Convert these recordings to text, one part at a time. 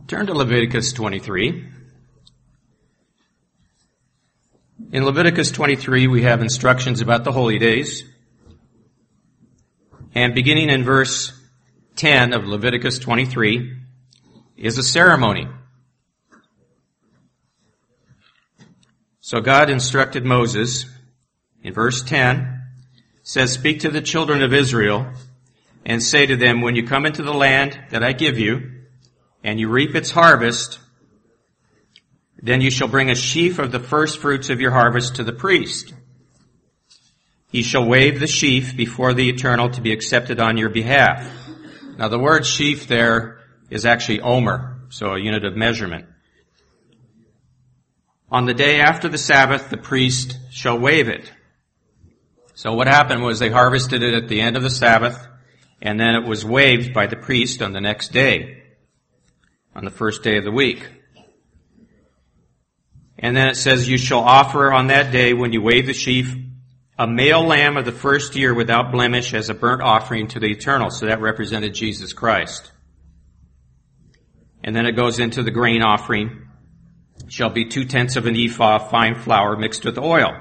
Turn to Leviticus 23. In Leviticus 23, we have instructions about the holy days. And beginning in verse 10 of Leviticus 23 is a ceremony. So God instructed Moses in verse 10, says, "Speak to the children of Israel and say to them, when you come into the land that I give you, and you reap its harvest, then you shall bring a sheaf of the first fruits of your harvest to the priest. He shall wave the sheaf before the Eternal to be accepted on your behalf." Now the word sheaf there is actually omer, so a unit of measurement. "On the day after the Sabbath, the priest shall wave it." So what happened was they harvested it at the end of the Sabbath, and then it was waved by the priest on the next day, on the first day of the week. And then it says, "You shall offer on that day when you wave the sheaf a male lamb of the first year without blemish as a burnt offering to the Eternal." So that represented Jesus Christ. And then it goes into the grain offering. "Shall be 2/10 of an ephah of fine flour mixed with oil.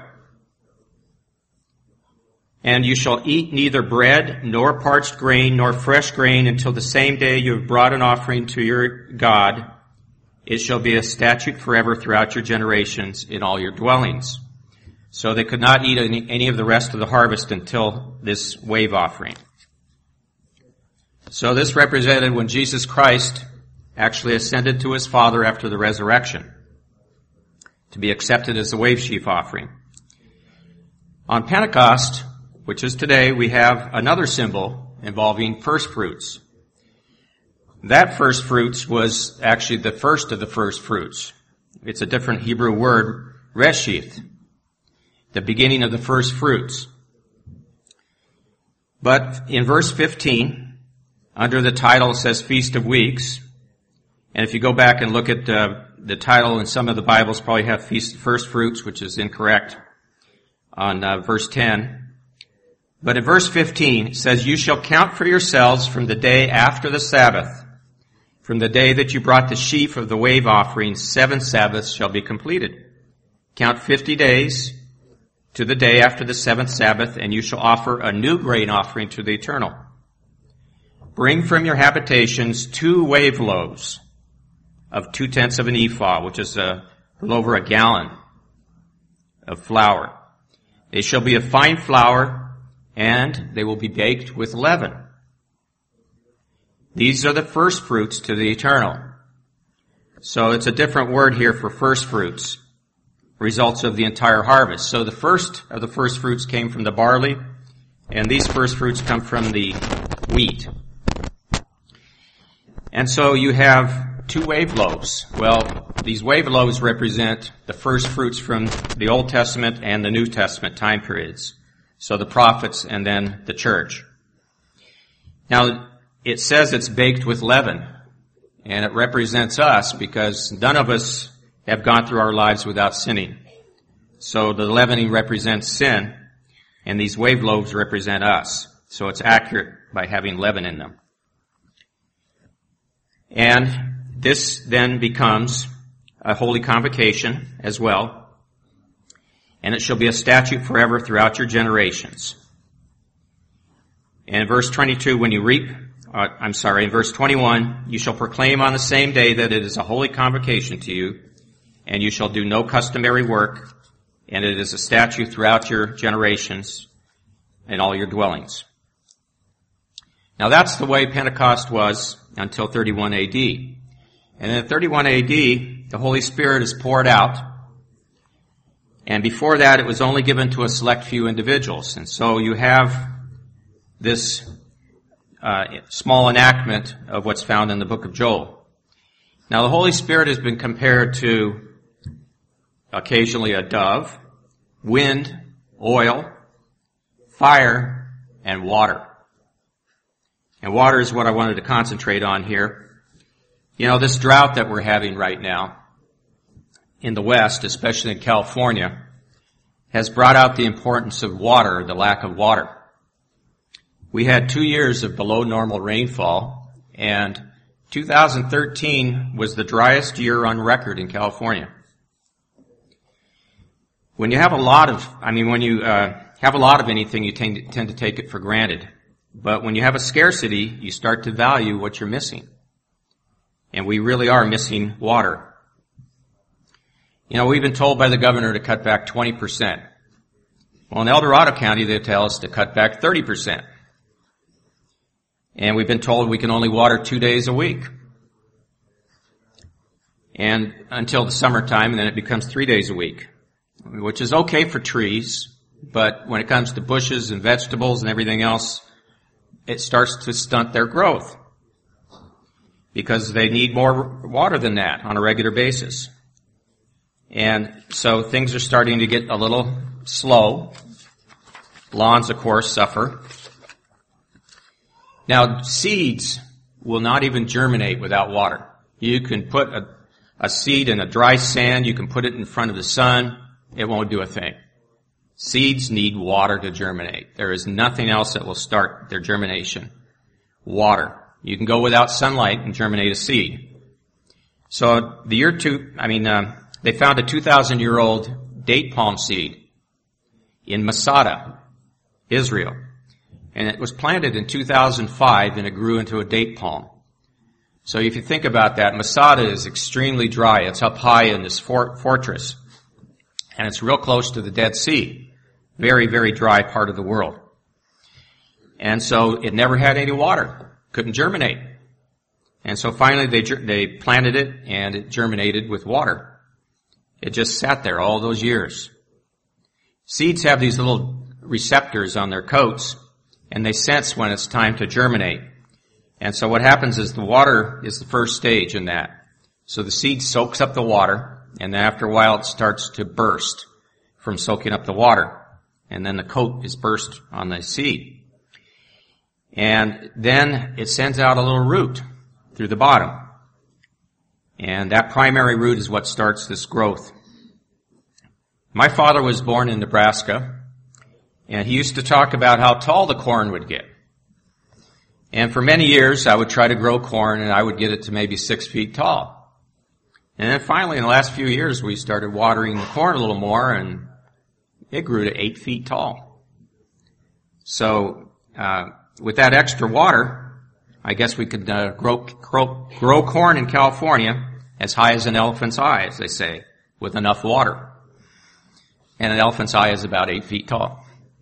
And you shall eat neither bread, nor parched grain, nor fresh grain until the same day you have brought an offering to your God. It shall be a statute forever throughout your generations in all your dwellings." So they could not eat any of the rest of the harvest until this wave offering. So this represented when Jesus Christ actually ascended to his Father after the resurrection, to be accepted as the wave sheaf offering. On Pentecost, which is today, we have another symbol involving first fruits. That first fruits was actually the first of the first fruits. It's a different Hebrew word, reshith, the beginning of the first fruits. But in verse 15, under the title it says Feast of Weeks. And if you go back and look at the title in some of the Bibles, probably have Feast of First Fruits, which is incorrect on verse 10. But in verse 15, it says, "You shall count for yourselves from the day after the Sabbath. From the day that you brought the sheaf of the wave offering, 7 Sabbaths shall be completed. Count 50 days to the day after the 7th Sabbath, and you shall offer a new grain offering to the Eternal. Bring from your habitations 2 wave loaves of 2/10 of an ephah," which is a little over a gallon of flour. "They shall be of fine flour, and they will be baked with leaven. These are the first fruits to the Eternal." So it's a different word here for first fruits, results of the entire harvest. So the first of the first fruits came from the barley, and these first fruits come from the wheat. And so you have 2 wave loaves. Well, these wave loaves represent the first fruits from the Old Testament and the New Testament time periods. So the prophets and then the church. Now, it says it's baked with leaven, and it represents us because none of us have gone through our lives without sinning. So the leavening represents sin, and these wave loaves represent us. So it's accurate by having leaven in them. And this then becomes a holy convocation as well. "And it shall be a statute forever throughout your generations." And in verse 22, in verse 21, "You shall proclaim on the same day that it is a holy convocation to you, and you shall do no customary work, and it is a statute throughout your generations in all your dwellings." Now that's the way Pentecost was until 31 AD. And in 31 AD, the Holy Spirit is poured out. And before that, it was only given to a select few individuals. And so you have this small enactment of what's found in the book of Joel. Now, the Holy Spirit has been compared to occasionally a dove, wind, oil, fire, and water. And water is what I wanted to concentrate on here. You know, this drought that we're having right now in the West, especially in California, has brought out the importance of water, the lack of water. We had 2 years of below normal rainfall, and 2013 was the driest year on record in California. When you have a lot of, have a lot of anything, you tend to take it for granted. But when you have a scarcity, you start to value what you're missing. And we really are missing water. You know, we've been told by the governor to cut back 20%. Well, in El Dorado County, they tell us to cut back 30%. And we've been told we can only water 2 days a week. And until the summertime, and then it becomes 3 days a week, which is okay for trees, but when it comes to bushes and vegetables and everything else, it starts to stunt their growth because they need more water than that on a regular basis. And so things are starting to get a little slow. Lawns, of course, suffer. Now, seeds will not even germinate without water. You can put a seed in a dry sand. You can put it in front of the sun. It won't do a thing. Seeds need water to germinate. There is nothing else that will start their germination. Water. You can go without sunlight and germinate a seed. So they found a 2,000-year-old date palm seed in Masada, Israel. And it was planted in 2005 and it grew into a date palm. So if you think about that, Masada is extremely dry. It's up high in this fortress. And it's real close to the Dead Sea. Very, very dry part of the world. And so it never had any water. Couldn't germinate. And so finally they planted it and it germinated with water. It just sat there all those years. Seeds have these little receptors on their coats and they sense when it's time to germinate. And so what happens is the water is the first stage in that. So the seed soaks up the water and then after a while it starts to burst from soaking up the water. And then the coat is burst on the seed. And then it sends out a little root through the bottom. And that primary root is what starts this growth. My father was born in Nebraska, and he used to talk about how tall the corn would get. And for many years, I would try to grow corn, and I would get it to maybe 6 feet tall. And then finally, in the last few years, we started watering the corn a little more, and it grew to 8 feet tall. So, with that extra water, I guess we could grow corn in California as high as an elephant's eye, as they say, with enough water. And an elephant's eye is about 8 feet tall.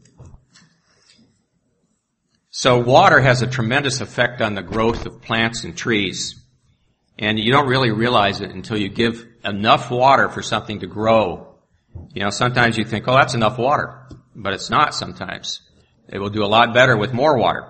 So water has a tremendous effect on the growth of plants and trees. And you don't really realize it until you give enough water for something to grow. You know, sometimes you think, oh, that's enough water. But it's not sometimes. It will do a lot better with more water.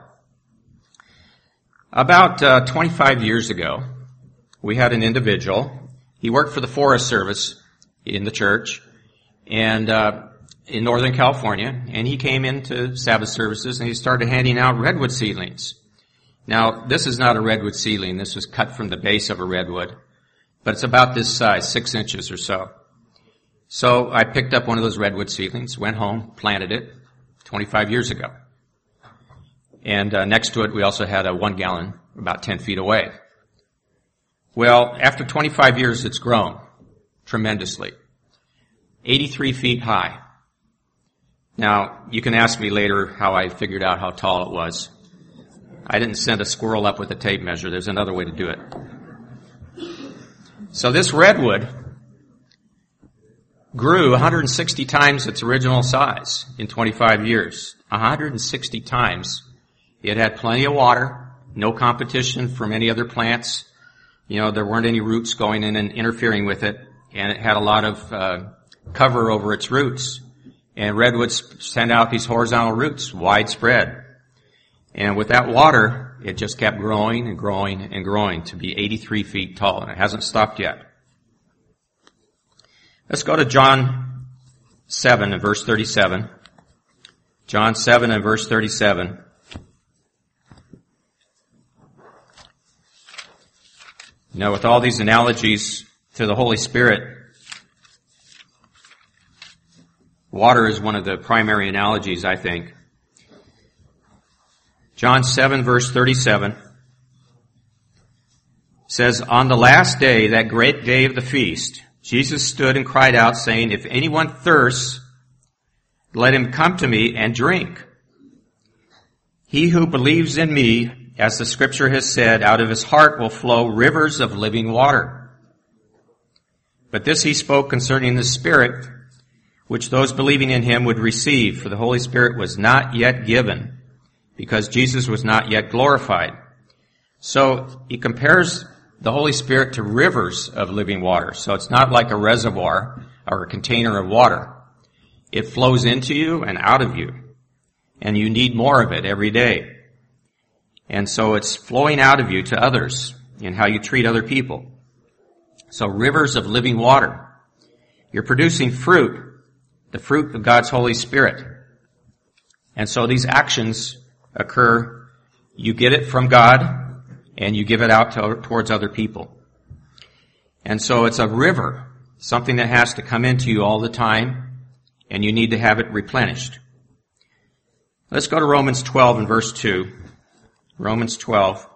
About 25 years ago, we had an individual. He worked for the Forest Service in the church and in Northern California. And he came into Sabbath services and he started handing out redwood seedlings. Now, this is not a redwood seedling. This was cut from the base of a redwood. But it's about this size, 6 inches or so. So I picked up one of those redwood seedlings, went home, planted it 25 years ago. And next to it, we also had a 1 gallon about 10 feet away. Well, after 25 years, it's grown tremendously. 83 feet high. Now, you can ask me later how I figured out how tall it was. I didn't send a squirrel up with a tape measure. There's another way to do it. So this redwood grew 160 times its original size in 25 years. 160 times. It had plenty of water, no competition from any other plants. You know, there weren't any roots going in and interfering with it, and it had a lot of cover over its roots. And redwoods send out these horizontal roots, widespread. And with that water, it just kept growing and growing and growing to be 83 feet tall, and it hasn't stopped yet. Let's go to John 7 and verse 37. John 7 and verse 37. Now, with all these analogies to the Holy Spirit, water is one of the primary analogies, I think. John 7, verse 37. says, on the last day, that great day of the feast, Jesus stood and cried out, saying, if anyone thirsts, let him come to me and drink. He who believes in me, as the scripture has said, out of his heart will flow rivers of living water. But this he spoke concerning the Spirit, which those believing in him would receive, for the Holy Spirit was not yet given, because Jesus was not yet glorified. So he compares the Holy Spirit to rivers of living water. So it's not like a reservoir or a container of water. It flows into you and out of you, and you need more of it every day. And so it's flowing out of you to others in how you treat other people. So rivers of living water. You're producing fruit, the fruit of God's Holy Spirit. And so these actions occur. You get it from God, and you give it out towards other people. And so it's a river, something that has to come into you all the time, and you need to have it replenished. Let's go to Romans 12 and verse 2. Romans 12.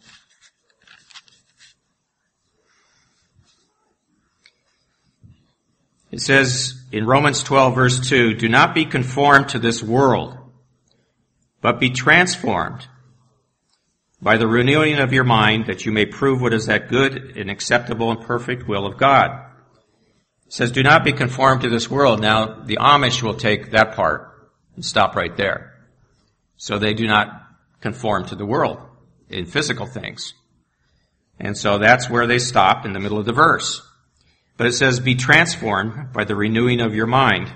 It says in Romans 12 verse 2, do not be conformed to this world, but be transformed by the renewing of your mind, that you may prove what is that good and acceptable and perfect will of God. It says, do not be conformed to this world. Now, the Amish will take that part and stop right there. So they do not conform to the world in physical things. And so that's where they stop in the middle of the verse. But it says, be transformed by the renewing of your mind.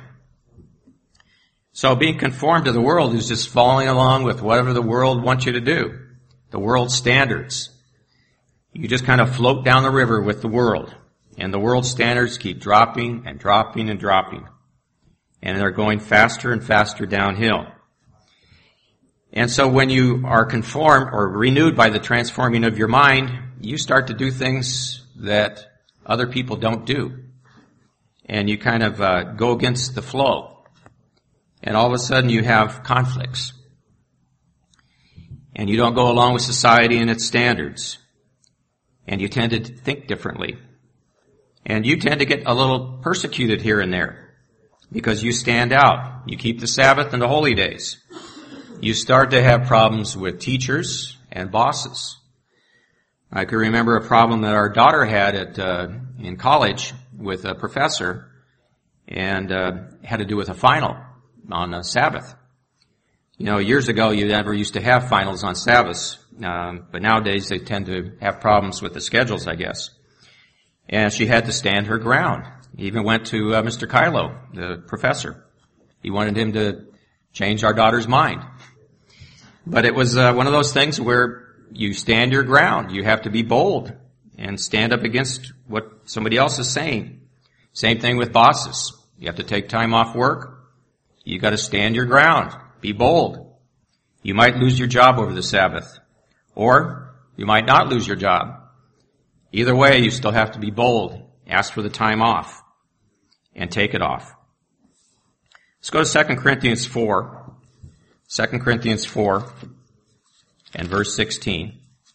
So being conformed to the world is just following along with whatever the world wants you to do. The world's standards. You just kind of float down the river with the world. And the world's standards keep dropping and dropping and dropping. And they're going faster and faster downhill. And so when you are conformed or renewed by the transforming of your mind, you start to do things that other people don't do. And you kind of go against the flow. And all of a sudden you have conflicts. And you don't go along with society and its standards. And you tend to think differently. And you tend to get a little persecuted here and there. Because you stand out. You keep the Sabbath and the holy days. You start to have problems with teachers and bosses. I can remember a problem that our daughter had in college with a professor, and had to do with a final on a Sabbath. You know, years ago you never used to have finals on Sabbaths, but nowadays they tend to have problems with the schedules, I guess. And she had to stand her ground. He even went to Mr. Kylo, the professor. He wanted him to change our daughter's mind. But it was one of those things where you stand your ground. You have to be bold and stand up against what somebody else is saying. Same thing with bosses. You have to take time off work. You got to stand your ground. Be bold. You might lose your job over the Sabbath, or you might not lose your job. Either way, you still have to be bold. Ask for the time off and take it off. Let's go to 2 Corinthians 4. 2 Corinthians 4 and verse 16.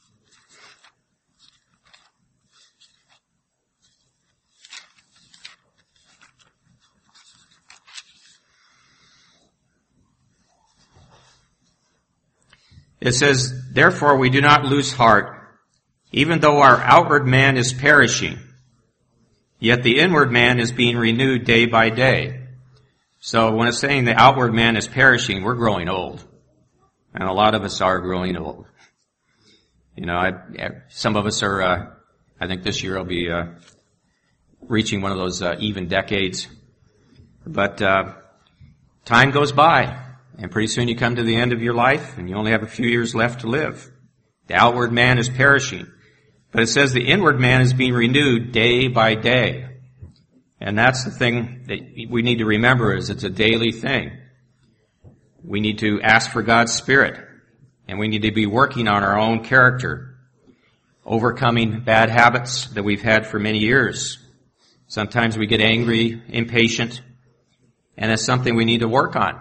It says, therefore we do not lose heart, even though our outward man is perishing, yet the inward man is being renewed day by day. So when it's saying the outward man is perishing, we're growing old. And a lot of us are growing old. You know, some of us are, I think this year I'll be reaching one of those even decades. But time goes by. And pretty soon you come to the end of your life, and you only have a few years left to live. The outward man is perishing. But it says the inward man is being renewed day by day. And that's the thing that we need to remember, is it's a daily thing. We need to ask for God's Spirit. And we need to be working on our own character. Overcoming bad habits that we've had for many years. Sometimes we get angry, impatient, and it's something we need to work on.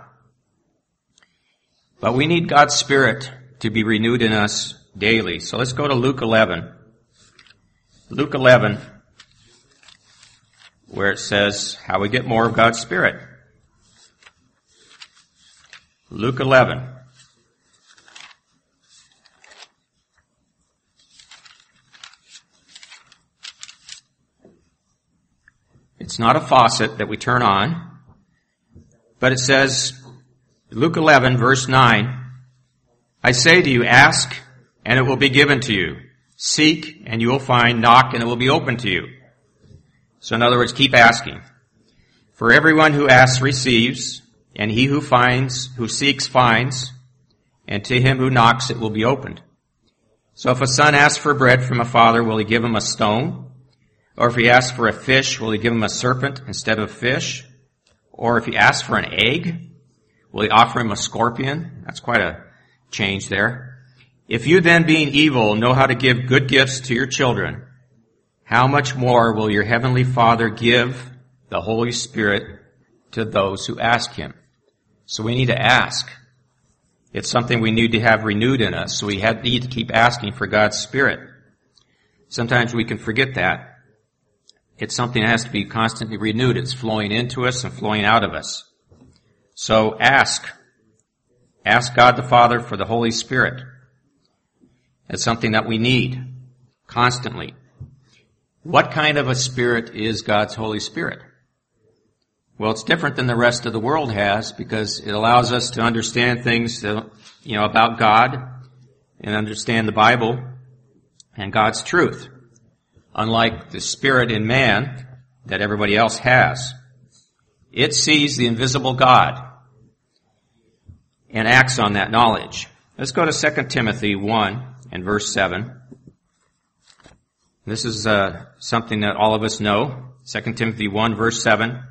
But we need God's Spirit to be renewed in us daily. So let's go to Luke 11. Luke 11, where it says how we get more of God's Spirit. Luke 11. It's not a faucet that we turn on, but it says, Luke 11, verse 9, I say to you, ask, and it will be given to you. Seek, and you will find. Knock, and it will be opened to you. So in other words, keep asking. For everyone who asks receives, and he who seeks finds, and to him who knocks it will be opened. So if a son asks for bread from a father, will he give him a stone? Or if he asks for a fish, will he give him a serpent instead of a fish? Or if he asks for an egg, will he offer him a scorpion? That's quite a change there. If you then, being evil, know how to give good gifts to your children, how much more will your heavenly Father give the Holy Spirit to those who ask him? So we need to ask. It's something we need to have renewed in us. So we need to keep asking for God's Spirit. Sometimes we can forget that. It's something that has to be constantly renewed. It's flowing into us and flowing out of us. So ask. Ask God the Father for the Holy Spirit. It's something that we need constantly. What kind of a spirit is God's Holy Spirit? Well, it's different than the rest of the world has because it allows us to understand things, about God and understand the Bible and God's truth. Unlike the spirit in man that everybody else has. It sees the invisible God and acts on that knowledge. Let's go to 2 Timothy 1 and verse 7. This is something that all of us know. 2 Timothy 1 verse 7.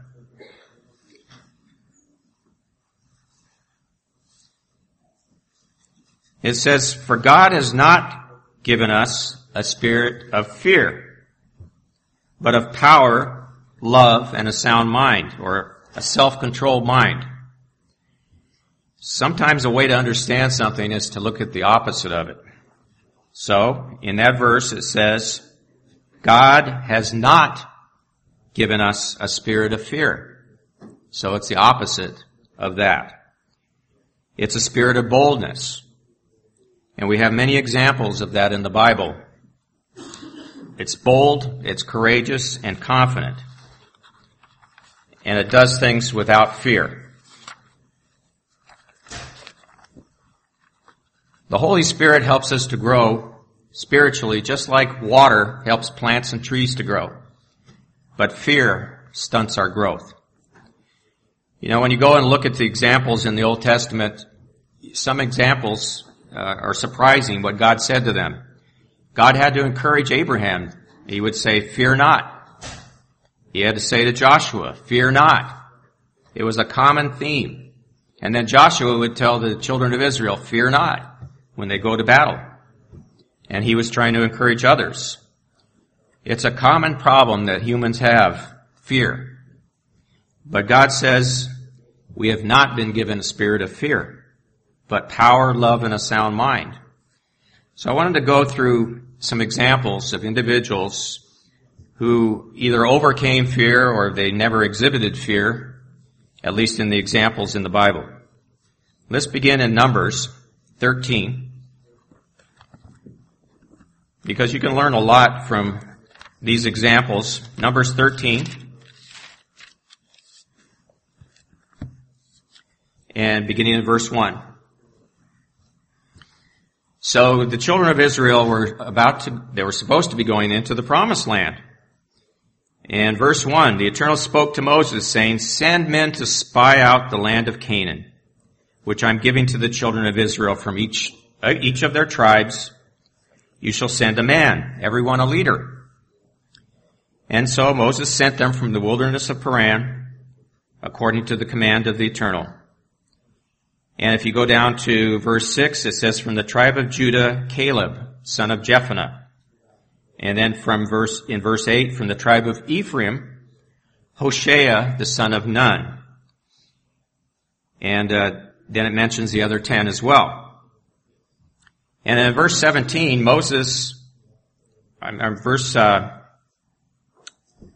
It says, for God has not given us a spirit of fear, but of power, love, and a sound mind, or a self-controlled mind. Sometimes a way to understand something is to look at the opposite of it. So, in that verse it says, God has not given us a spirit of fear. So it's the opposite of that. It's a spirit of boldness. And we have many examples of that in the Bible. It's bold, it's courageous, and confident. And it does things without fear. The Holy Spirit helps us to grow spiritually, just like water helps plants and trees to grow. But fear stunts our growth. When you go and look at the examples in the Old Testament, some examples are surprising what God said to them. God had to encourage Abraham. He would say, fear not. He had to say to Joshua, fear not. It was a common theme. And then Joshua would tell the children of Israel, fear not, when they go to battle. And he was trying to encourage others. It's a common problem that humans have, fear. But God says, we have not been given a spirit of fear, but power, love, and a sound mind. So I wanted to go through some examples of individuals who either overcame fear or they never exhibited fear, at least in the examples in the Bible. Let's begin in Numbers 13, because you can learn a lot from these examples. Numbers 13, and beginning in verse 1. So the children of Israel they were supposed to be going into the promised land. And verse 1, the Eternal spoke to Moses, saying, send men to spy out the land of Canaan, which I'm giving to the children of Israel from each of their tribes. You shall send a man, every one a leader. And so Moses sent them from the wilderness of Paran, according to the command of the Eternal. And if you go down to verse 6, it says, from the tribe of Judah, Caleb, son of Jephunneh. And then in verse 8, from the tribe of Ephraim, Hoshea, the son of Nun. And then it mentions the other 10 as well. And in verse 17, verse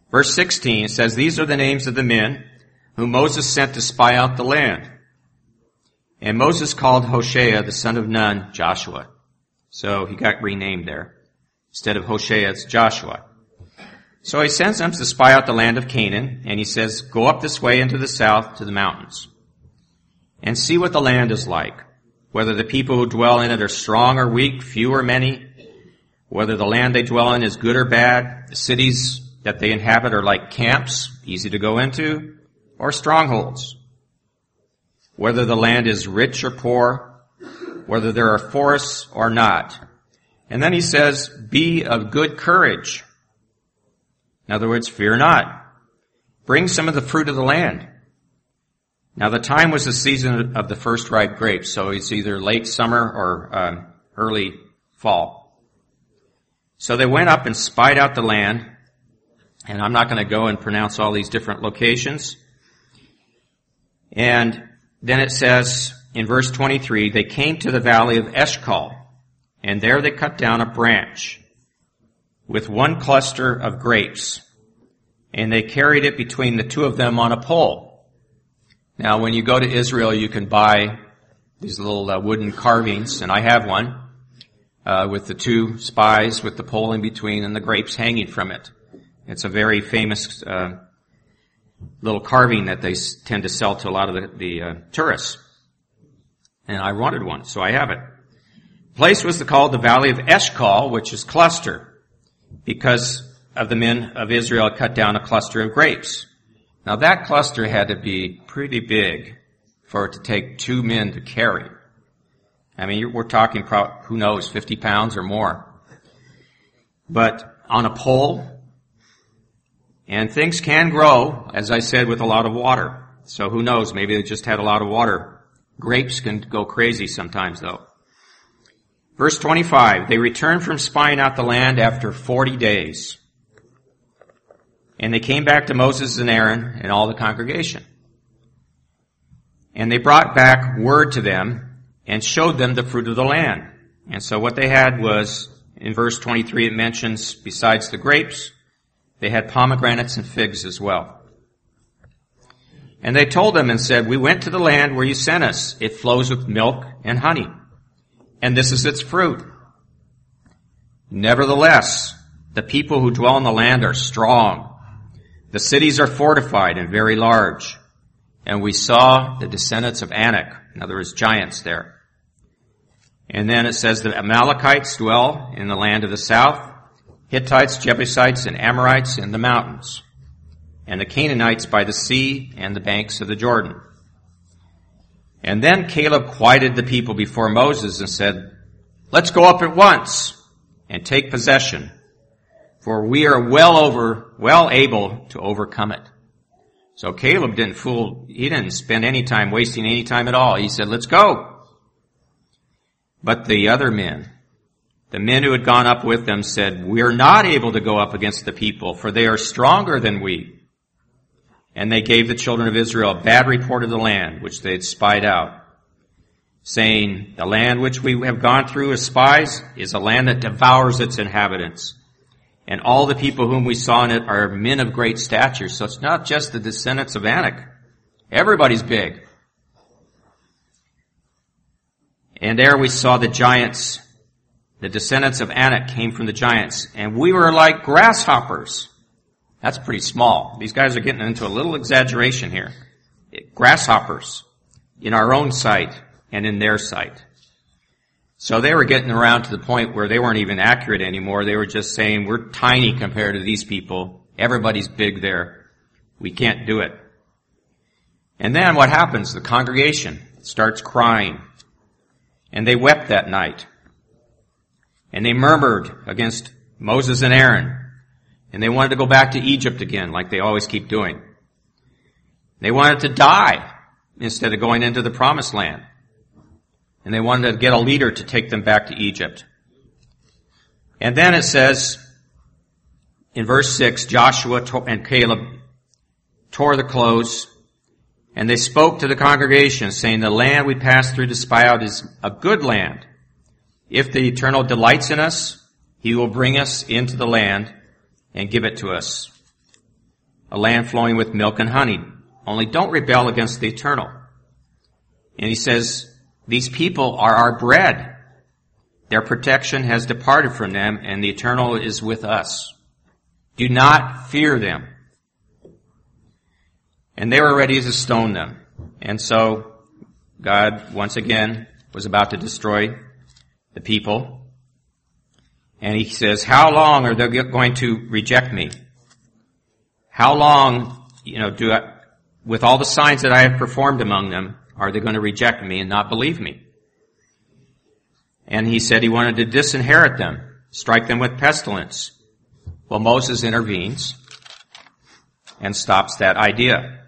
Verse 16, it says, "These are the names of the men whom Moses sent to spy out the land. And Moses called Hoshea, the son of Nun, Joshua." So he got renamed there. Instead of Hoshea, it's Joshua. So he sends them to spy out the land of Canaan, and he says, "Go up this way into the south to the mountains, and see what the land is like, whether the people who dwell in it are strong or weak, few or many, whether the land they dwell in is good or bad, the cities that they inhabit are like camps, easy to go into, or strongholds, whether the land is rich or poor, whether there are forests or not." And then he says, "Be of good courage." In other words, fear not. "Bring some of the fruit of the land." Now the time was the season of the first ripe grapes, so it's either late summer or early fall. So they went up and spied out the land, and I'm not going to go and pronounce all these different locations. And then it says in verse 23, "They came to the valley of Eshcol, and there they cut down a branch with one cluster of grapes, and they carried it between the two of them on a pole." Now, when you go to Israel, you can buy these little wooden carvings, and I have one, with the two spies with the pole in between and the grapes hanging from it. It's a very famous little carving that they tend to sell to a lot of the tourists. And I wanted one, so I have it. The place was called the Valley of Eshcol, which is cluster, because of the men of Israel cut down a cluster of grapes. Now that cluster had to be pretty big for it to take 2 men to carry. I mean, we're talking, who knows, 50 pounds or more. But on a pole, and things can grow, as I said, with a lot of water. So who knows, maybe they just had a lot of water. Grapes can go crazy sometimes, though. Verse 25, "They returned from spying out the land after 40 days. And they came back to Moses and Aaron and all the congregation. And they brought back word to them and showed them the fruit of the land." And so what they had was, in verse 23 it mentions, besides the grapes, they had pomegranates and figs as well. "And they told them and said, 'We went to the land where you sent us. It flows with milk and honey, and this is its fruit. Nevertheless, the people who dwell in the land are strong. The cities are fortified and very large. And we saw the descendants of Anak,'" in other words, giants there. And then it says, "The Amalekites dwell in the land of the south, Hittites, Jebusites, and Amorites in the mountains, and the Canaanites by the sea and the banks of the Jordan." And then Caleb quieted the people before Moses and said, "Let's go up at once and take possession, for we are well able to overcome it." So Caleb he didn't spend any time wasting any time at all. He said, "Let's go." But the other men, the men who had gone up with them, said, "We're not able to go up against the people, for they are stronger than we." And they gave the children of Israel a bad report of the land which they had spied out, saying, "The land which we have gone through as spies is a land that devours its inhabitants. And all the people whom we saw in it are men of great stature." So it's not just the descendants of Anak. Everybody's big. "And there we saw the giants. The descendants of Anak came from the giants, and we were like grasshoppers." That's pretty small. These guys are getting into a little exaggeration here. Grasshoppers in our own sight and in their sight. So they were getting around to the point where they weren't even accurate anymore. They were just saying, "We're tiny compared to these people. Everybody's big there. We can't do it." And then what happens? The congregation starts crying. And they wept that night. And they murmured against Moses and Aaron. And they wanted to go back to Egypt again, like they always keep doing. They wanted to die instead of going into the promised land. And they wanted to get a leader to take them back to Egypt. And then it says, in verse 6, Joshua and Caleb tore the clothes, and they spoke to the congregation, saying, "The land we passed through to spy out is a good land. If the Eternal delights in us, he will bring us into the land and give it to us." a land flowing with milk and honey. Only don't rebel against the Eternal. And he says, these people are our bread. Their protection has departed from them, and the Eternal is with us. Do not fear them. And they were ready to stone them. And so God, once again, was about to destroy the people. And he says, how long are they going to reject me? How long, with all the signs that I have performed among them, are they going to reject me and not believe me? And he said he wanted to disinherit them, strike them with pestilence. Well, Moses intervenes and stops that idea.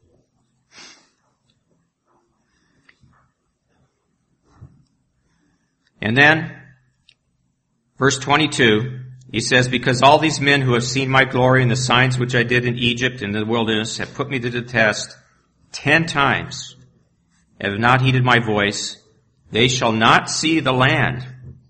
And then, verse 22, he says, because all these men who have seen my glory and the signs which I did in Egypt and in the wilderness have put me to the test 10 times, and have not heeded my voice, they shall not see the land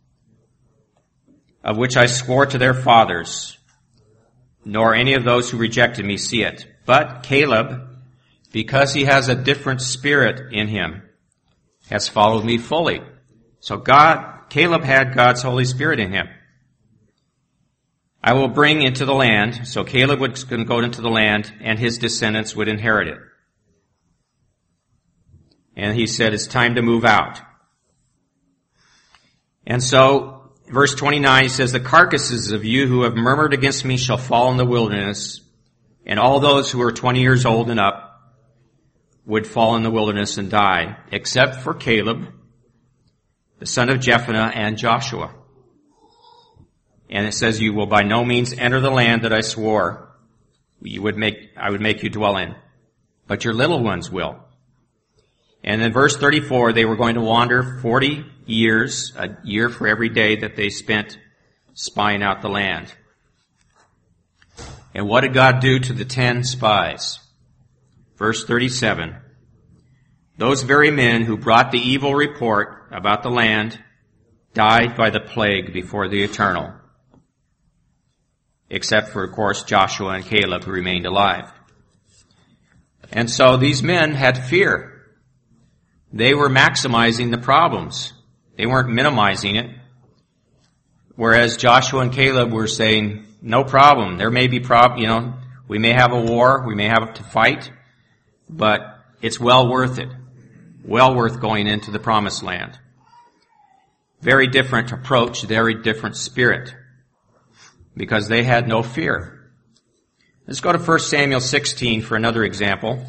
of which I swore to their fathers, nor any of those who rejected me see it. But Caleb, because he has a different spirit in him, has followed me fully. So Caleb had God's Holy Spirit in him. I will bring into the land, so Caleb was going to go into the land, and his descendants would inherit it. And he said, it's time to move out. And so, verse 29, he says, the carcasses of you who have murmured against me shall fall in the wilderness, and all those who are 20 years old and up would fall in the wilderness and die, except for Caleb, the son of Jephunneh, and Joshua. And it says, you will by no means enter the land that I swore I would make you dwell in, but your little ones will. And in verse 34, they were going to wander 40 years, a year for every day that they spent spying out the land. And what did God do to the 10 spies? Verse 37, those very men who brought the evil report about the land died by the plague before the Eternal, except for, of course, Joshua and Caleb, who remained alive. And so these men had fear. They were maximizing the problems. They weren't minimizing it. Whereas Joshua and Caleb were saying, no problem. There may be we may have a war, we may have to fight, but it's well worth it. Well worth going into the promised land. Very different approach, very different spirit, because they had no fear. Let's go to 1 Samuel 16 for another example.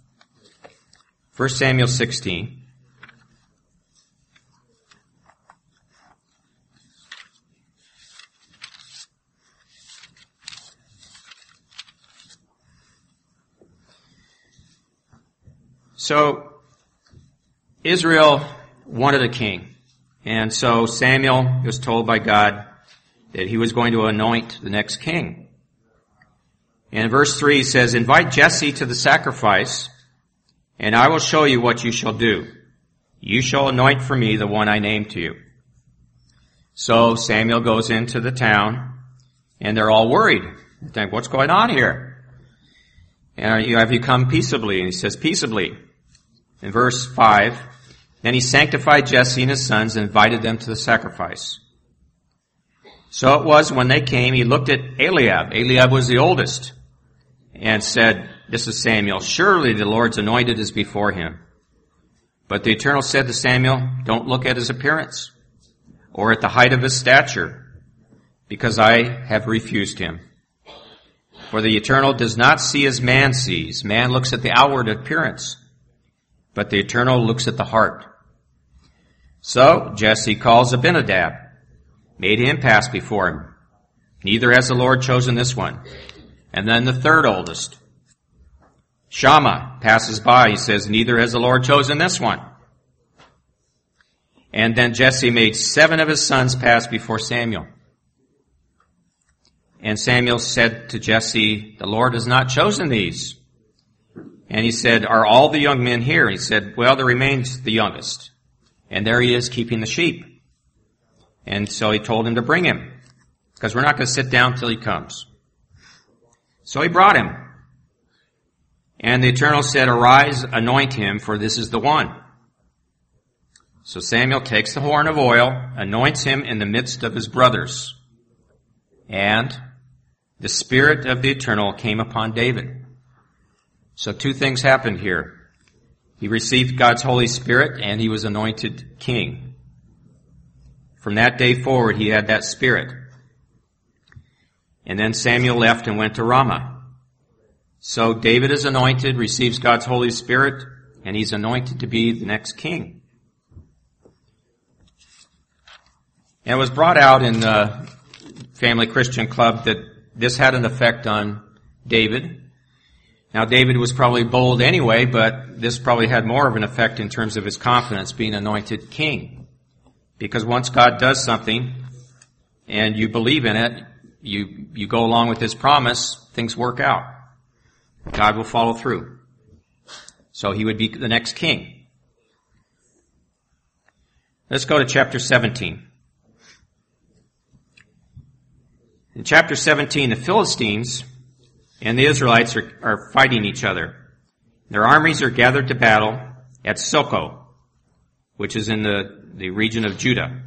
1 Samuel 16. So, Israel wanted a king. And so Samuel was told by God that he was going to anoint the next king. And in verse 3 he says, invite Jesse to the sacrifice, and I will show you what you shall do. You shall anoint for me the one I name to you. So Samuel goes into the town, and they're all worried. They think, what's going on here? And have you come peaceably? And he says, peaceably. In verse 5, then he sanctified Jesse and his sons and invited them to the sacrifice. So it was when they came, he looked at Eliab. Eliab was the oldest, and said, this is Samuel, surely the Lord's anointed is before him. But the Eternal said to Samuel, don't look at his appearance or at the height of his stature, because I have refused him. For the Eternal does not see as man sees. Man looks at the outward appearance, but the Eternal looks at the heart. So Jesse calls Abinadab, made him pass before him. Neither has the Lord chosen this one. And then the third oldest, Shammah, passes by. He says, neither has the Lord chosen this one. And then Jesse made 7 of his sons pass before Samuel. And Samuel said to Jesse, the Lord has not chosen these. And he said, are all the young men here? And he said, well, there remains the youngest. And there he is keeping the sheep. And so he told him to bring him, because we're not going to sit down till he comes. So he brought him. And the Eternal said, "Arise, anoint him, for this is the one." So Samuel takes the horn of oil, anoints him in the midst of his brothers. And the Spirit of the Eternal came upon David. So two things happened here. He received God's Holy Spirit, and he was anointed king. From that day forward, he had that Spirit. And then Samuel left and went to Ramah. So David is anointed, receives God's Holy Spirit, and he's anointed to be the next king. And it was brought out in the Family Christian Club that this had an effect on David. Now, David was probably bold anyway, but this probably had more of an effect in terms of his confidence being anointed king. Because once God does something and you believe in it, you go along with his promise, things work out. God will follow through. So he would be the next king. Let's go to chapter 17. In chapter 17, the Philistines and the Israelites are fighting each other. Their armies are gathered to battle at Soko, which is in the region of Judah.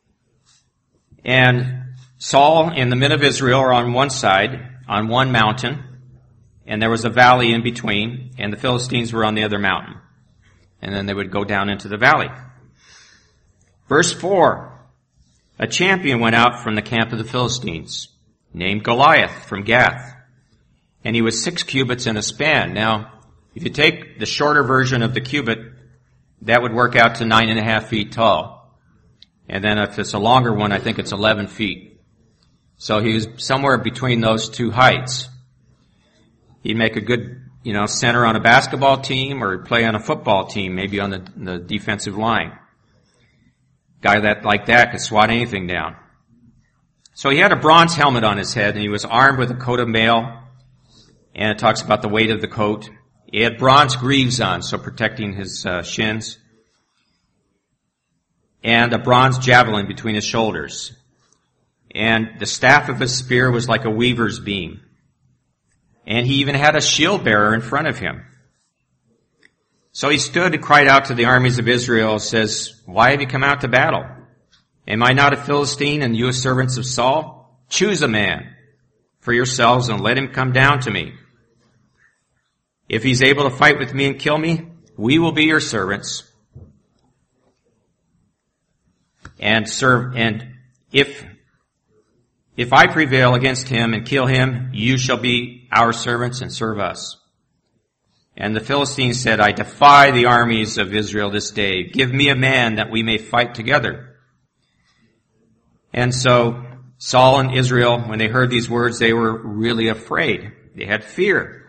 And Saul and the men of Israel are on one side, on one mountain, and there was a valley in between, and the Philistines were on the other mountain. And then they would go down into the valley. Verse 4, a champion went out from the camp of the Philistines, named Goliath from Gath. And he was 6 cubits in a span. Now, if you take the shorter version of the cubit, that would work out to 9.5 feet tall. And then if it's a longer one, I think it's 11 feet. So he was somewhere between those two heights. He'd make a good, center on a basketball team or play on a football team, maybe on the defensive line. Guy like that could swat anything down. So he had a bronze helmet on his head, and he was armed with a coat of mail, and it talks about the weight of the coat. He had bronze greaves on, so protecting his shins, and a bronze javelin between his shoulders. And the staff of his spear was like a weaver's beam. And he even had a shield bearer in front of him. So he stood and cried out to the armies of Israel, says, "Why have you come out to battle? Am I not a Philistine and you servants of Saul? Choose a man for yourselves and let him come down to me. If he's able to fight with me and kill me, we will be your servants. And if I prevail against him and kill him, you shall be our servants and serve us." And the Philistines said, "I defy the armies of Israel this day. Give me a man that we may fight together." And so Saul and Israel, when they heard these words, they were really afraid. They had fear.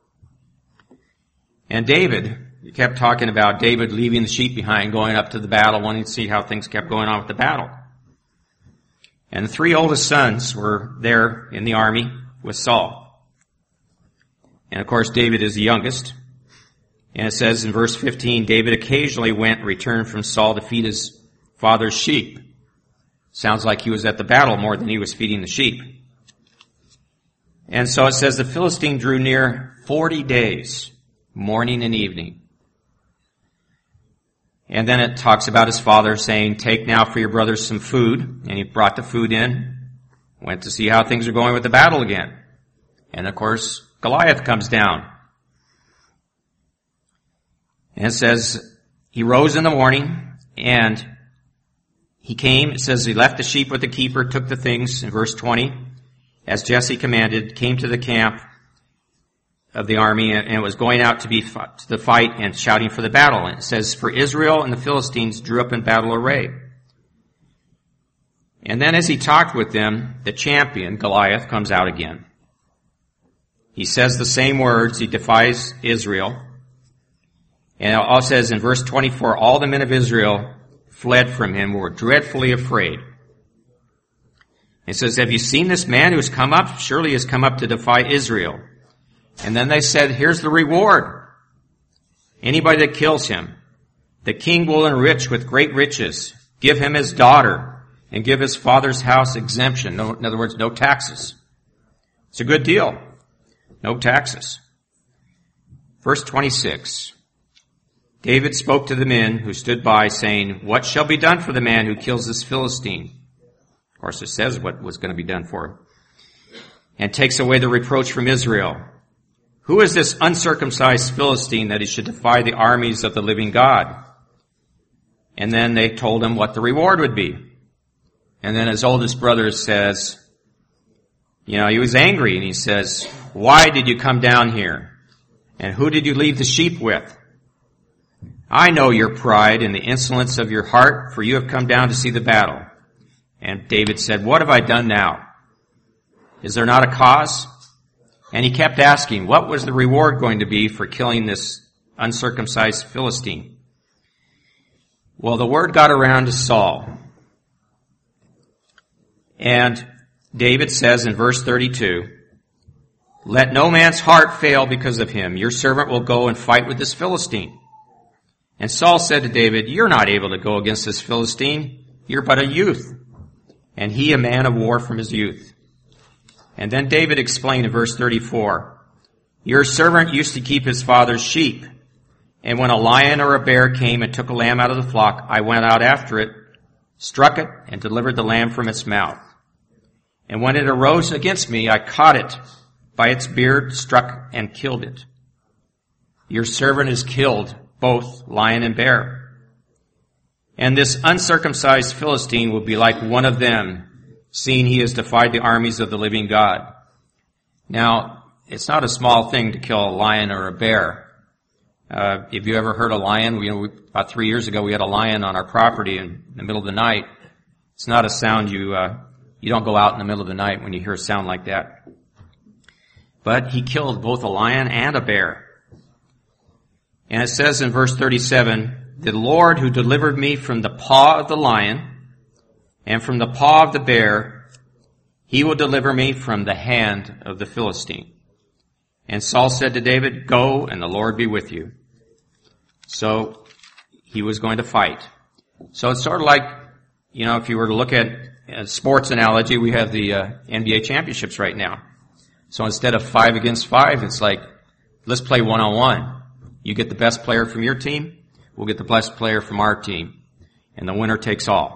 And David, you kept talking about David leaving the sheep behind, going up to the battle, wanting to see how things kept going on with the battle. And the 3 oldest sons were there in the army with Saul. And of course, David is the youngest. And it says in verse 15, David occasionally went and returned from Saul to feed his father's sheep. Sounds like he was at the battle more than he was feeding the sheep. And so it says the Philistine drew near 40 days, morning and evening. And then it talks about his father saying, "Take now for your brothers some food." And he brought the food in, went to see how things are going with the battle again. And of course, Goliath comes down. And it says, he rose in the morning and he came. It says he left the sheep with the keeper, took the things, in verse 20, as Jesse commanded, came to the camp of the army and was going out to the fight and shouting for the battle. And it says, for Israel and the Philistines drew up in battle array. And then as he talked with them, the champion, Goliath, comes out again. He says the same words. He defies Israel. And it also says in verse 24, all the men of Israel fled from him, were dreadfully afraid. It says, have you seen this man who has come up? Surely he has come up to defy Israel. And then they said, here's the reward. Anybody that kills him, the king will enrich with great riches, give him his daughter, and give his father's house exemption. No, in other words, no taxes. It's a good deal. No taxes. Verse 26. David spoke to the men who stood by, saying, "What shall be done for the man who kills this Philistine?" Of course, it says what was going to be done for him. "And takes away the reproach from Israel. Who is this uncircumcised Philistine that he should defy the armies of the living God?" And then they told him what the reward would be. And then his oldest brother says, he was angry, and he says, "Why did you come down here? And who did you leave the sheep with? I know your pride and the insolence of your heart, for you have come down to see the battle." And David said, "What have I done now? Is there not a cause?" And he kept asking, what was the reward going to be for killing this uncircumcised Philistine? Well, the word got around to Saul. And David says in verse 32, "Let no man's heart fail because of him. Your servant will go and fight with this Philistine." And Saul said to David, "You're not able to go against this Philistine. You're but a youth, and he a man of war from his youth." And then David explained in verse 34, "Your servant used to keep his father's sheep, and when a lion or a bear came and took a lamb out of the flock, I went out after it, struck it, and delivered the lamb from its mouth. And when it arose against me, I caught it by its beard, struck and killed it. Your servant has killed both lion and bear. And this uncircumcised Philistine will be like one of them, seeing he has defied the armies of the living God." Now, it's not a small thing to kill a lion or a bear. If you ever heard a lion, about 3 years ago we had a lion on our property in the middle of the night. It's not a sound you don't go out in the middle of the night when you hear a sound like that. But he killed both a lion and a bear. And it says in verse 37, "The Lord who delivered me from the paw of the lion and from the paw of the bear, he will deliver me from the hand of the Philistine." And Saul said to David, "Go, and the Lord be with you." So he was going to fight. So it's sort of like, if you were to look at a sports analogy, we have the NBA championships right now. So instead of 5 against 5, it's like, let's play one-on-one. You get the best player from your team, we'll get the best player from our team, and the winner takes all.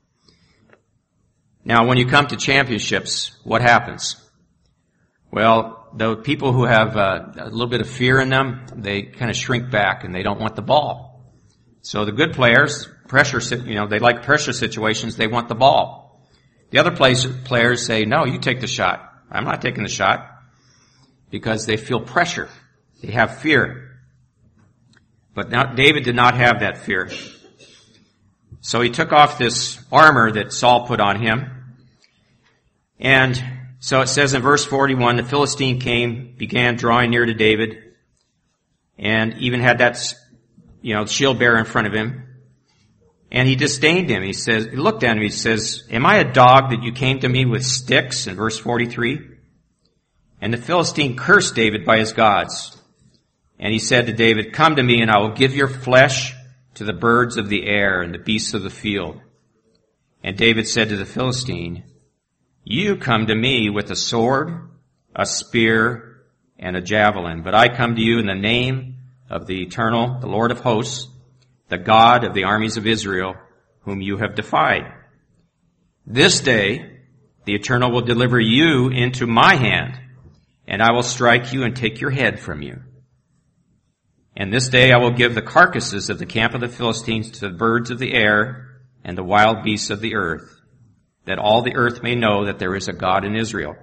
Now, when you come to championships, what happens? Well, the people who have a little bit of fear in them, they kind of shrink back and they don't want the ball. So the good players, they like pressure situations, they want the ball. The other players say, "No, you take the shot." "I'm not taking the shot," because they feel pressure. They have fear. But now David did not have that fear. So he took off this armor that Saul put on him. And so it says in verse 41, the Philistine began drawing near to David, and even had that, shield bearer in front of him. And he disdained him. He looked at him, he says, "Am I a dog that you came to me with sticks?" In verse 43. And the Philistine cursed David by his gods. And he said to David, "Come to me, and I will give your flesh to the birds of the air and the beasts of the field." And David said to the Philistine, "You come to me with a sword, a spear, and a javelin, but I come to you in the name of the Eternal, the Lord of hosts, the God of the armies of Israel, whom you have defied. This day the Eternal will deliver you into my hand, and I will strike you and take your head from you. And this day I will give the carcasses of the camp of the Philistines to the birds of the air and the wild beasts of the earth, that all the earth may know that there is a God in Israel.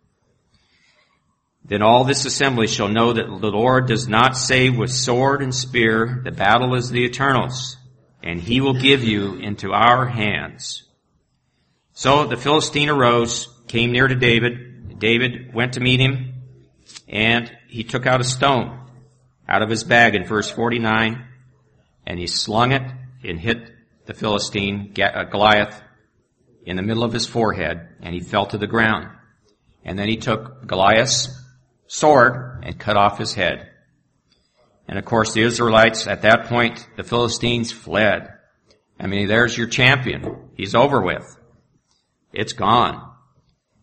Then all this assembly shall know that the Lord does not save with sword and spear. The battle is the Eternal's, and he will give you into our hands." So the Philistine arose, came near to David. David went to meet him, and he took out a stone out of his bag in verse 49, and he slung it and hit the Philistine, Goliath, in the middle of his forehead, and he fell to the ground. And then he took Goliath's sword and cut off his head. And of course the Israelites, at that point, the Philistines fled. I mean, there's your champion. He's over with. It's gone.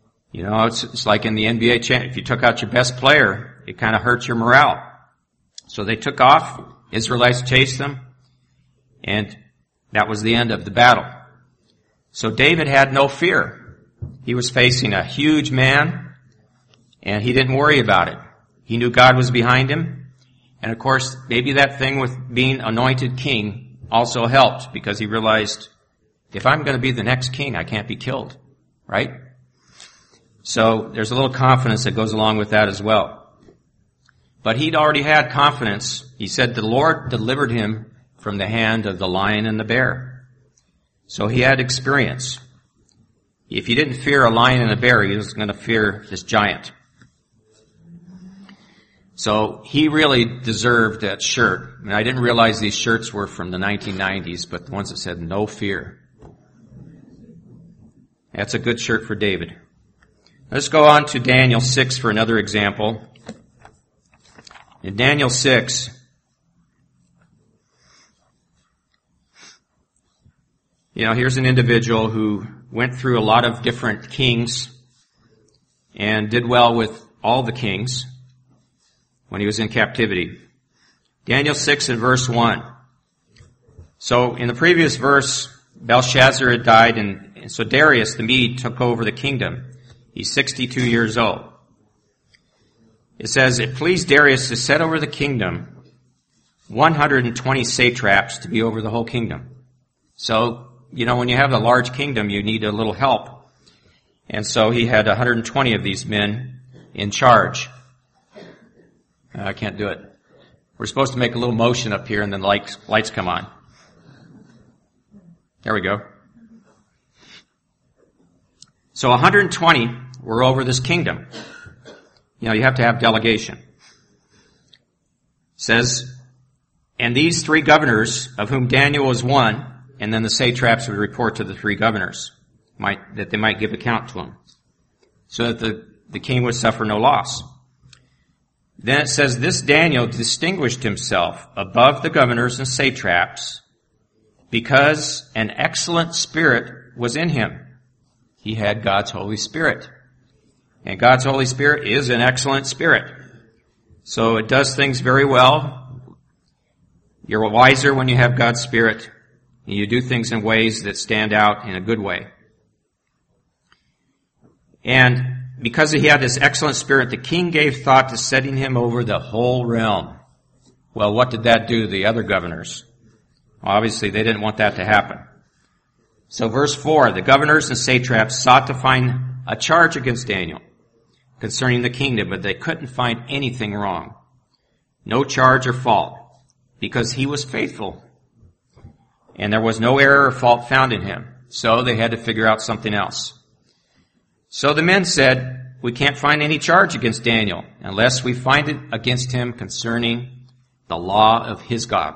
It's like in the NBA, if you took out your best player, it kind of hurts your morale. So they took off. Israelites chased them. And that was the end of the battle. So David had no fear. He was facing a huge man, and he didn't worry about it. He knew God was behind him. And of course, maybe that thing with being anointed king also helped, because he realized, if I'm going to be the next king, I can't be killed, right? So there's a little confidence that goes along with that as well. But he'd already had confidence. He said the Lord delivered him from the hand of the lion and the bear. So he had experience. If he didn't fear a lion and a bear, he was going to fear this giant. So he really deserved that shirt. I mean, I didn't realize these shirts were from the 1990s, but the ones that said no fear. That's a good shirt for David. Let's go on to Daniel 6 for another example. In Daniel 6, here's an individual who went through a lot of different kings and did well with all the kings when he was in captivity. Daniel 6 and verse 1. So in the previous verse, Belshazzar had died, and so Darius the Mede took over the kingdom. He's 62 years old. It says, it pleased Darius to set over the kingdom 120 satraps to be over the whole kingdom. So, when you have a large kingdom, you need a little help. And so he had 120 of these men in charge. I can't do it. We're supposed to make a little motion up here and then lights come on. There we go. So 120 were over this kingdom. You have to have delegation. It says, and these 3 governors, of whom Daniel was one, and then the satraps would report to the 3 governors, that they might give account to him, so that the king would suffer no loss. Then it says, this Daniel distinguished himself above the governors and satraps because an excellent spirit was in him. He had God's Holy Spirit. And God's Holy Spirit is an excellent spirit. So it does things very well. You're wiser when you have God's Spirit. And you do things in ways that stand out in a good way. And because he had this excellent spirit, the king gave thought to setting him over the whole realm. Well, what did that do to the other governors? Obviously, they didn't want that to happen. So verse 4, the governors and satraps sought to find a charge against Daniel concerning the kingdom, but they couldn't find anything wrong. No charge or fault, because he was faithful. And there was no error or fault found in him. So they had to figure out something else. So the men said, we can't find any charge against Daniel unless we find it against him concerning the law of his God.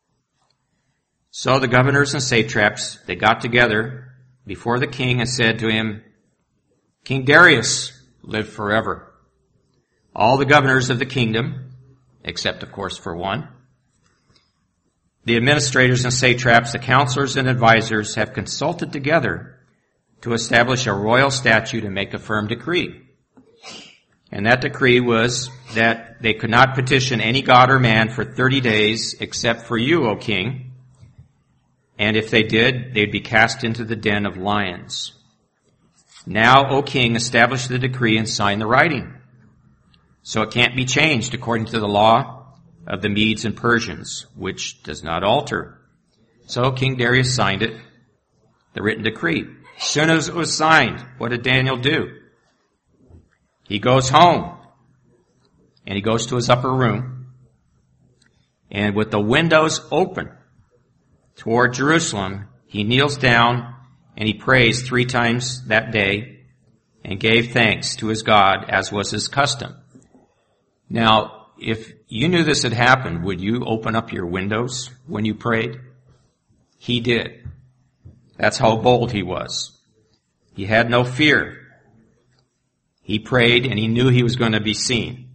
So the governors and satraps, they got together before the king and said to him, King Darius, live forever. All the governors of the kingdom, except of course for one, the administrators and satraps, the counselors and advisors have consulted together to establish a royal statute and make a firm decree. And that decree was that they could not petition any god or man for 30 days except for you, O king. And if they did, they'd be cast into the den of lions. Now, O king, establish the decree and sign the writing, so it can't be changed according to the law of the Medes and Persians, which does not alter. So King Darius signed it, the written decree. As soon as it was signed, what did Daniel do? He goes home, and he goes to his upper room, and with the windows open toward Jerusalem, he kneels down and he prays 3 times that day and gave thanks to his God as was his custom. Now, if you knew this had happened, would you open up your windows when you prayed? He did. That's how bold he was. He had no fear. He prayed and he knew he was going to be seen.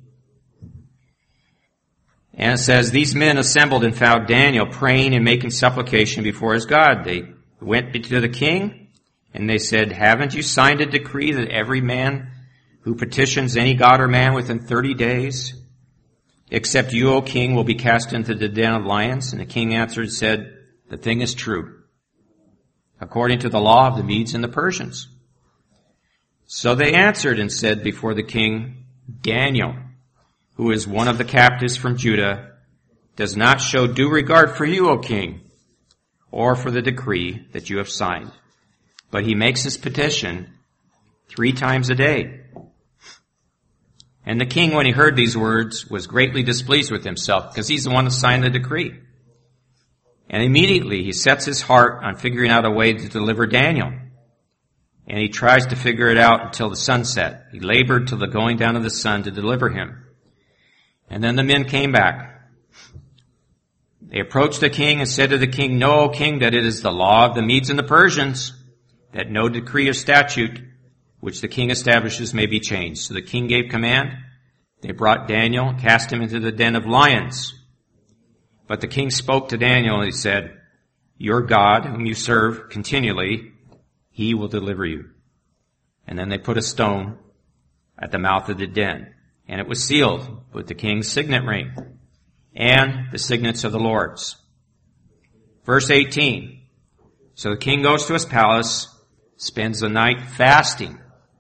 And it says, these men assembled and found Daniel praying and making supplication before his God. They went to the king and they said, haven't you signed a decree that every man who petitions any god or man within 30 days except you, O king, will be cast into the den of lions. And the king answered and said, the thing is true, according to the law of the Medes and the Persians. So they answered and said before the king, Daniel, who is one of the captives from Judah, does not show due regard for you, O king, or for the decree that you have signed. But he makes his petition 3 times a day. And the king, when he heard these words, was greatly displeased with himself, because he's the one who signed the decree. And immediately he sets his heart on figuring out a way to deliver Daniel. And he tries to figure it out until the sunset. He labored till the going down of the sun to deliver him. And then the men came back. They approached the king and said to the king, know, O king, that it is the law of the Medes and the Persians, that no decree or statute which the king establishes may be changed. So the king gave command. They brought Daniel, cast him into the den of lions. But the king spoke to Daniel and he said, your God, whom you serve continually, he will deliver you. And then they put a stone at the mouth of the den. And it was sealed with the king's signet ring and the signets of the Lord's. Verse 18. So the king goes to his palace, spends the night fasting.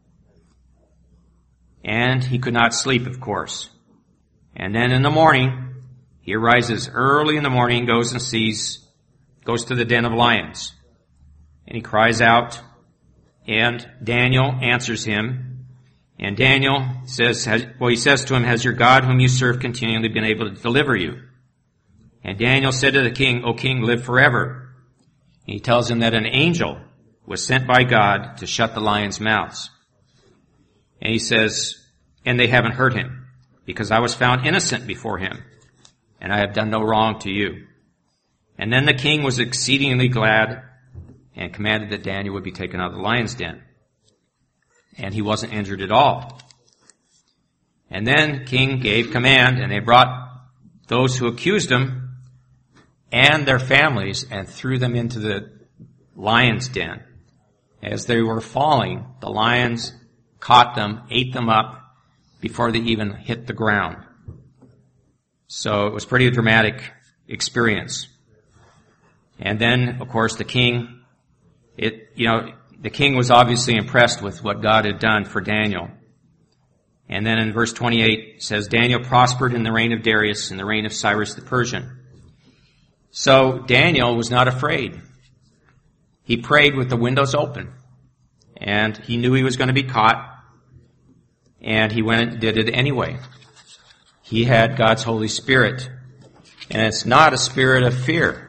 And he could not sleep, of course. And then in the morning, he arises early in the morning, goes to the den of lions. And he cries out, and Daniel answers him. And Daniel says to him, has your God whom you serve continually been able to deliver you? And Daniel said to the king, O king, live forever. And he tells him that an angel was sent by God to shut the lions' mouths. And he says, and they haven't hurt him, because I was found innocent before him, and I have done no wrong to you. And then the king was exceedingly glad and commanded that Daniel would be taken out of the lion's den. And he wasn't injured at all. And then king gave command, and they brought those who accused him and their families and threw them into the lion's den. As they were falling, the lions caught them, ate them up before they even hit the ground. So it was pretty dramatic experience. And then, of course, the king, the king was obviously impressed with what God had done for Daniel. And then in verse 28 it says, Daniel prospered in the reign of Darius, in the reign of Cyrus the Persian. So Daniel was not afraid. He prayed with the windows open. And he knew he was going to be caught. And he went and did it anyway. He had God's Holy Spirit. And it's not a spirit of fear.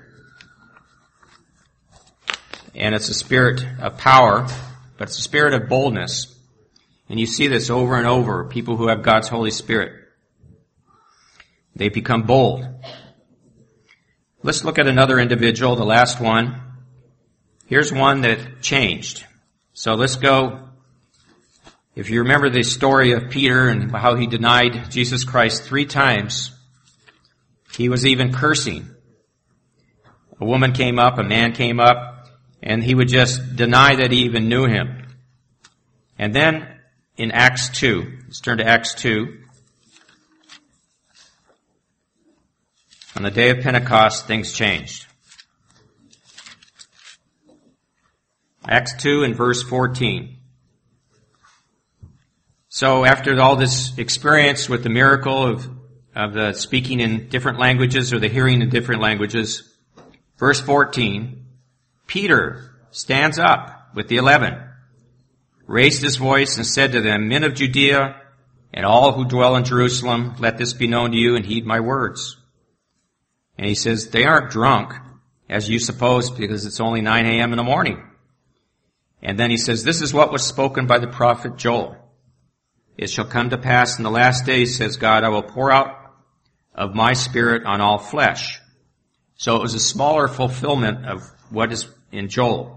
And it's a spirit of power, but it's a spirit of boldness. And you see this over and over. People who have God's Holy Spirit, they become bold. Let's look at another individual, the last one. Here's one that changed. So let's go. If you remember the story of Peter and how he denied Jesus Christ 3 times, he was even cursing. A woman came up, a man came up, and he would just deny that he even knew him. And then in Acts 2, let's turn to Acts 2. On the day of Pentecost, things changed. Acts 2 and verse 14. So after all this experience with the miracle of the speaking in different languages or the hearing in different languages, verse 14, Peter stands up with the 11, raised his voice and said to them, Men of Judea and all who dwell in Jerusalem, let this be known to you and heed my words. And he says, they aren't drunk, as you suppose, because it's only 9 a.m. in the morning. And then he says, this is what was spoken by the prophet Joel. It shall come to pass in the last days, says God, I will pour out of my spirit on all flesh. So it was a smaller fulfillment of what is in Joel.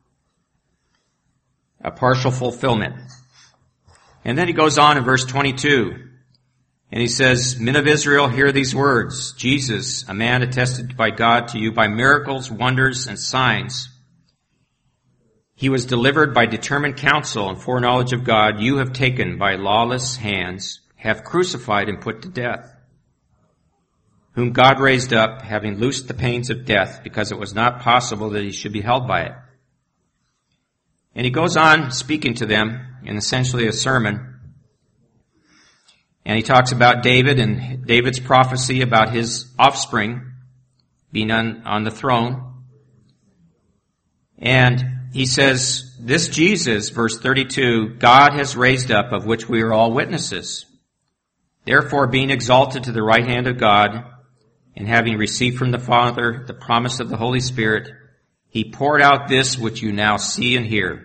A partial fulfillment. And then he goes on in verse 22. And he says, Men of Israel, hear these words. Jesus, a man attested by God to you by miracles, wonders, and signs. He was delivered by determined counsel and foreknowledge of God. You have taken by lawless hands, have crucified and put to death, whom God raised up, having loosed the pains of death, because it was not possible that he should be held by it. And he goes on speaking to them in essentially a sermon. And he talks about David and David's prophecy about his offspring being on the throne. And he says, this Jesus, verse 32, God has raised up, of which we are all witnesses. Therefore, being exalted to the right hand of God, and having received from the Father the promise of the Holy Spirit, he poured out this which you now see and hear.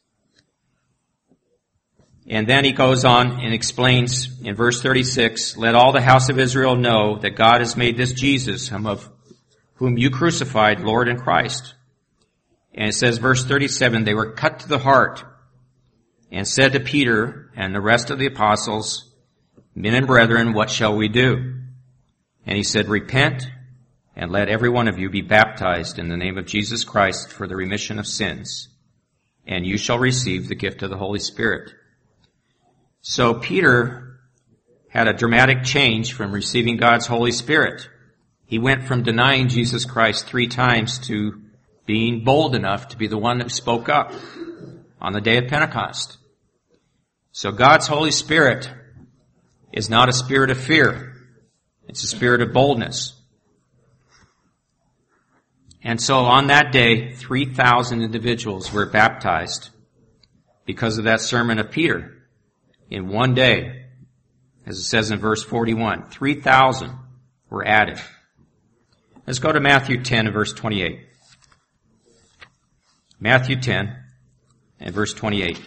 And then he goes on and explains in verse 36, let all the house of Israel know that God has made this Jesus, whom you crucified, Lord and Christ. And it says, verse 37, they were cut to the heart and said to Peter and the rest of the apostles, men and brethren, what shall we do? And he said, repent and let every one of you be baptized in the name of Jesus Christ for the remission of sins, and you shall receive the gift of the Holy Spirit. So Peter had a dramatic change from receiving God's Holy Spirit. He went from denying Jesus Christ 3 times to being bold enough to be the one that spoke up on the day of Pentecost. So God's Holy Spirit is not a spirit of fear. It's a spirit of boldness. And so on that day, 3,000 individuals were baptized because of that sermon of Peter. In one day, as it says in verse 41, 3,000 were added. Let's go to Matthew 10 and verse 28. Matthew 10 and verse 28.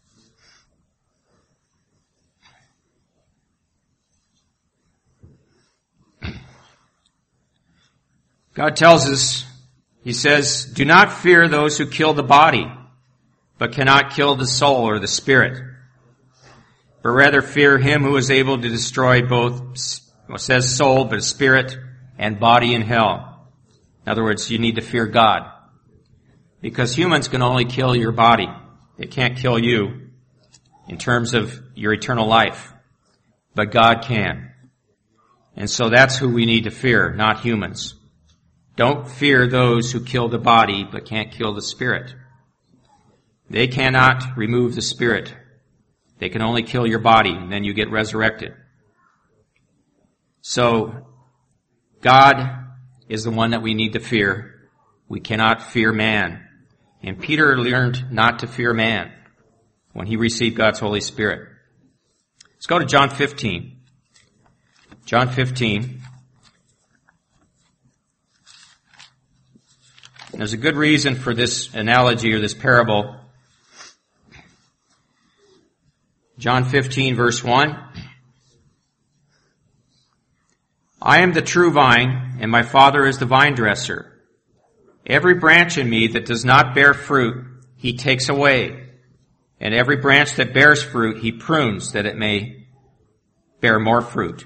God tells us, he says, do not fear those who kill the body, but cannot kill the soul or the spirit. But rather fear him who is able to destroy both, it says soul, but spirit and body in hell. In other words, you need to fear God. Because humans can only kill your body. They can't kill you in terms of your eternal life. But God can. And so that's who we need to fear, not humans. Don't fear those who kill the body, but can't kill the spirit. They cannot remove the spirit. They can only kill your body, and then you get resurrected. So, God is the one that we need to fear. We cannot fear man. And Peter learned not to fear man when he received God's Holy Spirit. Let's go to John 15. John 15. There's a good reason for this analogy or this parable. John 15, verse 1. I am the true vine, and my Father is the vine dresser. Every branch in me that does not bear fruit, he takes away. And every branch that bears fruit, he prunes that it may bear more fruit.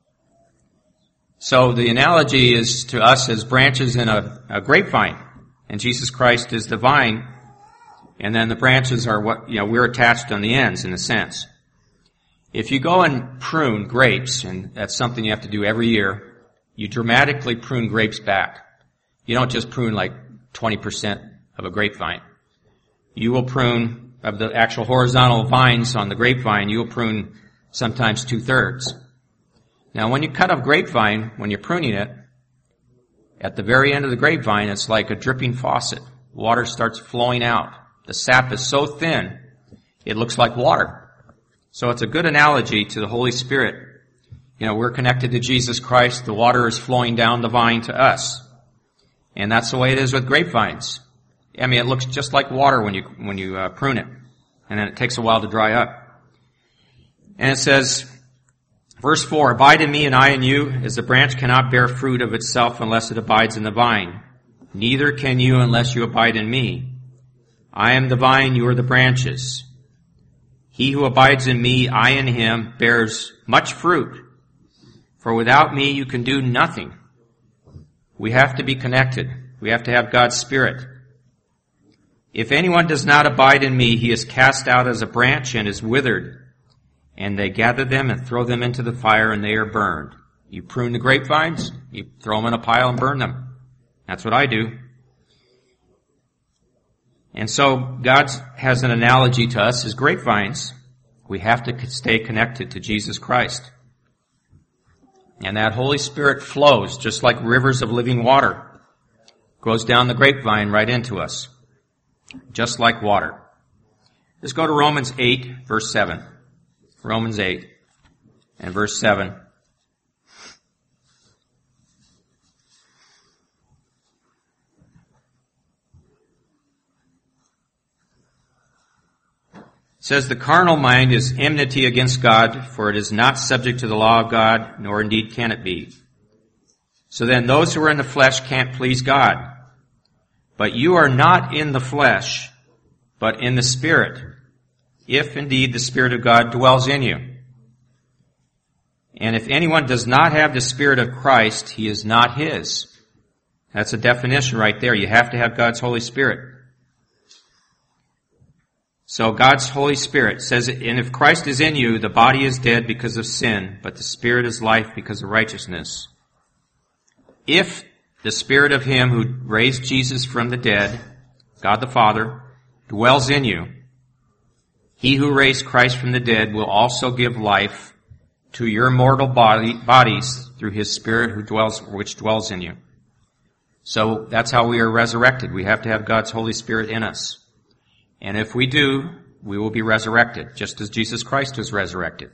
So the analogy is to us as branches in a grapevine. And Jesus Christ is the vine. And then the branches are what, we're attached on the ends in a sense. If you go and prune grapes, and that's something you have to do every year, you dramatically prune grapes back. You don't just prune like 20% of a grapevine. You will prune of the actual horizontal vines on the grapevine, you will prune sometimes 2/3. Now when you cut a grapevine, when you're pruning it, at the very end of the grapevine, it's like a dripping faucet. Water starts flowing out. The sap is so thin, it looks like water. So it's a good analogy to the Holy Spirit. We're connected to Jesus Christ. The water is flowing down the vine to us. And that's the way it is with grapevines. It looks just like water when you prune it. And then it takes a while to dry up. And it says, verse 4, abide in me and I in you, as the branch cannot bear fruit of itself unless it abides in the vine. Neither can you unless you abide in me. I am the vine, you are the branches. He who abides in me, I in him, bears much fruit. For without me you can do nothing. We have to be connected. We have to have God's Spirit. If anyone does not abide in me, he is cast out as a branch and is withered. And they gather them and throw them into the fire, and they are burned. You prune the grapevines, you throw them in a pile and burn them. That's what I do. And so God has an analogy to us as grapevines. We have to stay connected to Jesus Christ. And that Holy Spirit flows just like rivers of living water. Goes down the grapevine right into us. Just like water. Let's go to Romans 8, verse 7. Romans 8 and verse 7. It says, the carnal mind is enmity against God, for it is not subject to the law of God, nor indeed can it be. So then those who are in the flesh can't please God. But you are not in the flesh, but in the Spirit, if indeed the Spirit of God dwells in you. And if anyone does not have the Spirit of Christ, he is not his. That's a definition right there. You have to have God's Holy Spirit. So God's Holy Spirit says, and if Christ is in you, the body is dead because of sin, but the Spirit is life because of righteousness. If the Spirit of Him who raised Jesus from the dead, God the Father, dwells in you, He who raised Christ from the dead will also give life to your mortal bodies through His Spirit which dwells in you. So that's how we are resurrected. We have to have God's Holy Spirit in us. And if we do, we will be resurrected, just as Jesus Christ was resurrected.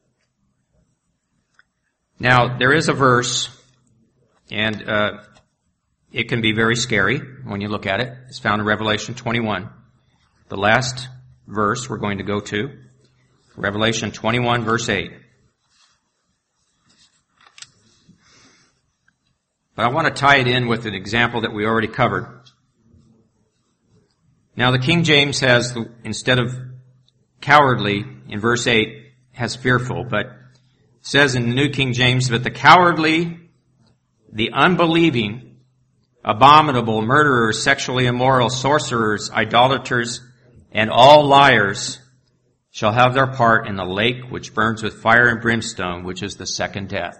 Now, there is a verse, and it can be very scary when you look at it. It's found in Revelation 21. The last verse we're going to go to, Revelation 21, verse 8. But I want to tie it in with an example that we already covered. Now the King James has, instead of cowardly, in verse 8, has fearful, but it says in the New King James, but the cowardly, the unbelieving, abominable, murderers, sexually immoral, sorcerers, idolaters, and all liars shall have their part in the lake which burns with fire and brimstone, which is the second death.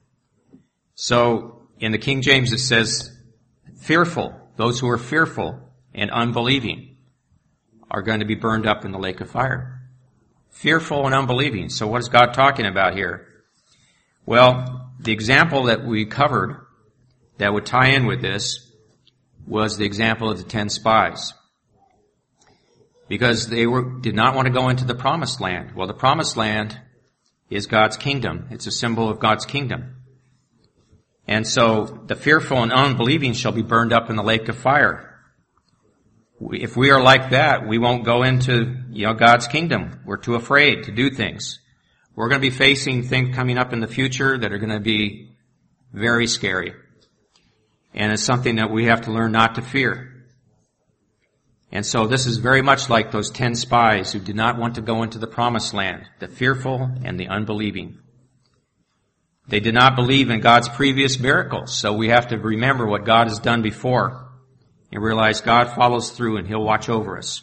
So in the King James it says, fearful, those who are fearful and unbelieving are going to be burned up in the lake of fire. Fearful and unbelieving. So what is God talking about here? Well, the example that we covered that would tie in with this was the example of the 10 spies. Because they did not want to go into the promised land. Well, the promised land is God's kingdom. It's a symbol of God's kingdom. And so the fearful and unbelieving shall be burned up in the lake of fire. If we are like that, we won't go into, God's kingdom. We're too afraid to do things. We're going to be facing things coming up in the future that are going to be very scary. And it's something that we have to learn not to fear. And so this is very much like those 10 spies who did not want to go into the promised land, the fearful and the unbelieving. They did not believe in God's previous miracles, so we have to remember what God has done before and realize God follows through and He'll watch over us.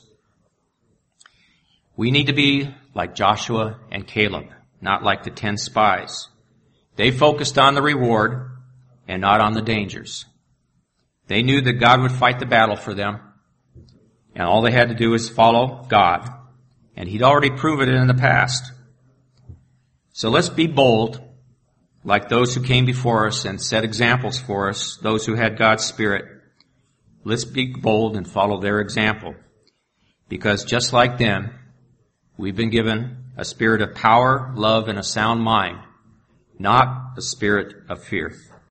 We need to be like Joshua and Caleb, not like the 10 spies. They focused on the reward and not on the dangers. They knew that God would fight the battle for them, and all they had to do was follow God, and He'd already proven it in the past. So let's be bold, like those who came before us and set examples for us, those who had God's Spirit. Let's be bold and follow their example. Because just like them, we've been given a spirit of power, love, and a sound mind, not a spirit of fear.